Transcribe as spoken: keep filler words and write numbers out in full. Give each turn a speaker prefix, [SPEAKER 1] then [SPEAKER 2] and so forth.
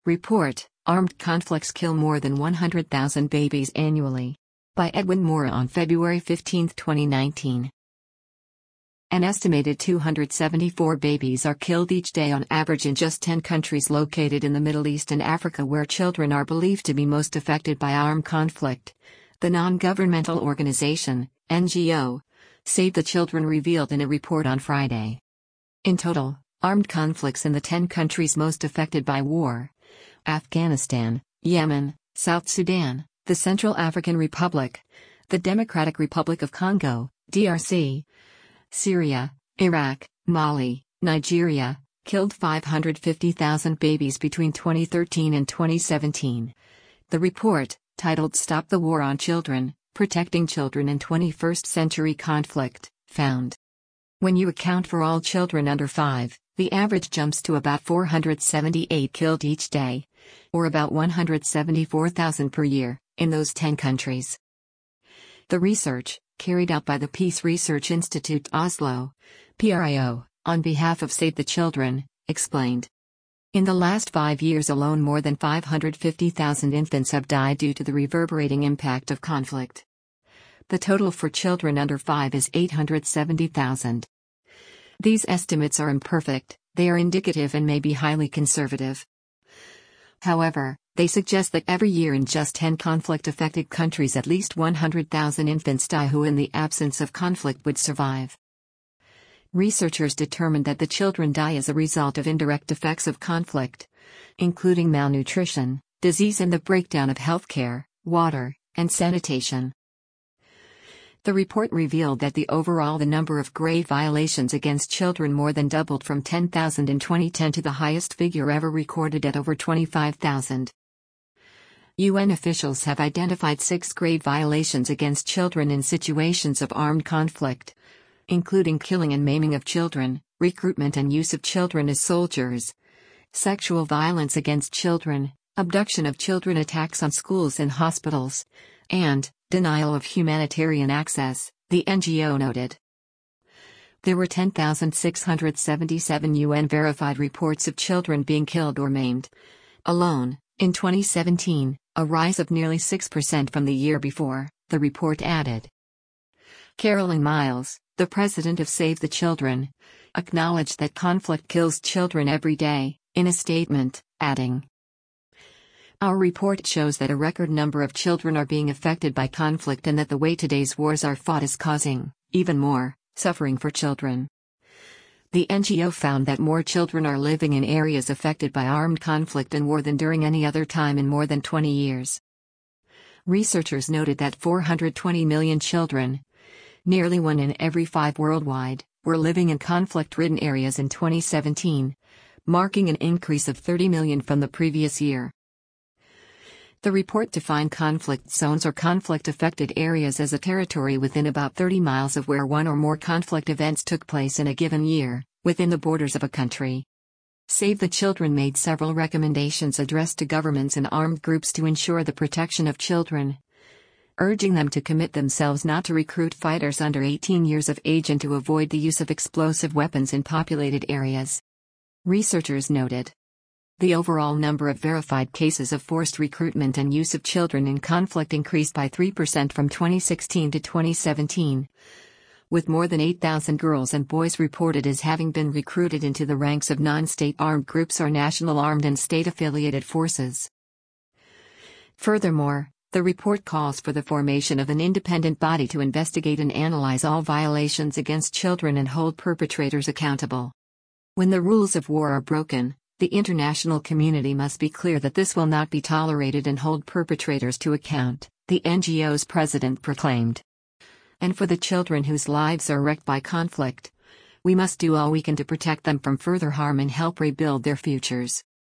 [SPEAKER 1] Report: Armed conflicts kill more than one hundred thousand babies annually. By Edwin Mora on February fifteenth, twenty nineteen. An estimated two hundred seventy-four babies are killed each day on average in just ten countries located in the Middle East and Africa, where children are believed to be most affected by armed conflict. The non-governmental organization, N G O, Save the Children revealed in a report on Friday. In total, armed conflicts in the ten countries most affected by war: Afghanistan, Yemen, South Sudan, the Central African Republic, the Democratic Republic of Congo, D R C, Syria, Iraq, Mali, Nigeria, killed five hundred fifty thousand babies between twenty thirteen and twenty seventeen. The report, titled Stop the War on Children, Protecting Children in twenty-first Century Conflict, found. When you account for all children under five, the average jumps to about four hundred seventy-eight killed each day, or about one hundred seventy-four thousand per year, in those ten countries. The research, carried out by the Peace Research Institute Oslo, P R I O, on behalf of Save the Children, explained. In the last five years alone, more than five hundred fifty thousand infants have died due to the reverberating impact of conflict. The total for children under five is eight hundred seventy thousand. These estimates are imperfect, they are indicative and may be highly conservative. However, they suggest that every year in just ten conflict-affected countries at least one hundred thousand infants die who in the absence of conflict would survive. Researchers determined that the children die as a result of indirect effects of conflict, including malnutrition, disease and the breakdown of healthcare, water, and sanitation. The report revealed that the overall the number of grave violations against children more than doubled from ten thousand in twenty ten to the highest figure ever recorded at over twenty-five thousand. U N officials have identified six grave violations against children in situations of armed conflict, including killing and maiming of children, recruitment and use of children as soldiers, sexual violence against children, abduction of children, attacks on schools and hospitals, and denial of humanitarian access, the N G O noted. There were ten thousand six hundred seventy-seven U N-verified reports of children being killed or maimed alone, in twenty seventeen, a rise of nearly six percent from the year before, the report added. Carolyn Miles, the president of Save the Children, acknowledged that conflict kills children every day, in a statement, adding, "Our report shows that a record number of children are being affected by conflict and that the way today's wars are fought is causing, even more, suffering for children." The N G O found that more children are living in areas affected by armed conflict and war than during any other time in more than twenty years. Researchers noted that four hundred twenty million children, nearly one in every five worldwide, were living in conflict-ridden areas in twenty seventeen, marking an increase of thirty million from the previous year. The report defined conflict zones or conflict-affected areas as a territory within about thirty miles of where one or more conflict events took place in a given year, within the borders of a country. Save the Children made several recommendations addressed to governments and armed groups to ensure the protection of children, urging them to commit themselves not to recruit fighters under eighteen years of age and to avoid the use of explosive weapons in populated areas. Researchers noted. The overall number of verified cases of forced recruitment and use of children in conflict increased by three percent from twenty sixteen to twenty seventeen, with more than eight thousand girls and boys reported as having been recruited into the ranks of non-state armed groups or national armed and state-affiliated forces. Furthermore, the report calls for the formation of an independent body to investigate and analyze all violations against children and hold perpetrators accountable. When the rules of war are broken, the international community must be clear that this will not be tolerated and hold perpetrators to account, the N G O's president proclaimed. And for the children whose lives are wrecked by conflict, we must do all we can to protect them from further harm and help rebuild their futures.